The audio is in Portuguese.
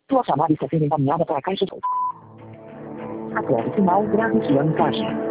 Sua chamada está sendo encaminhada para a caixa de... Após o sinal, grave sua mensagem.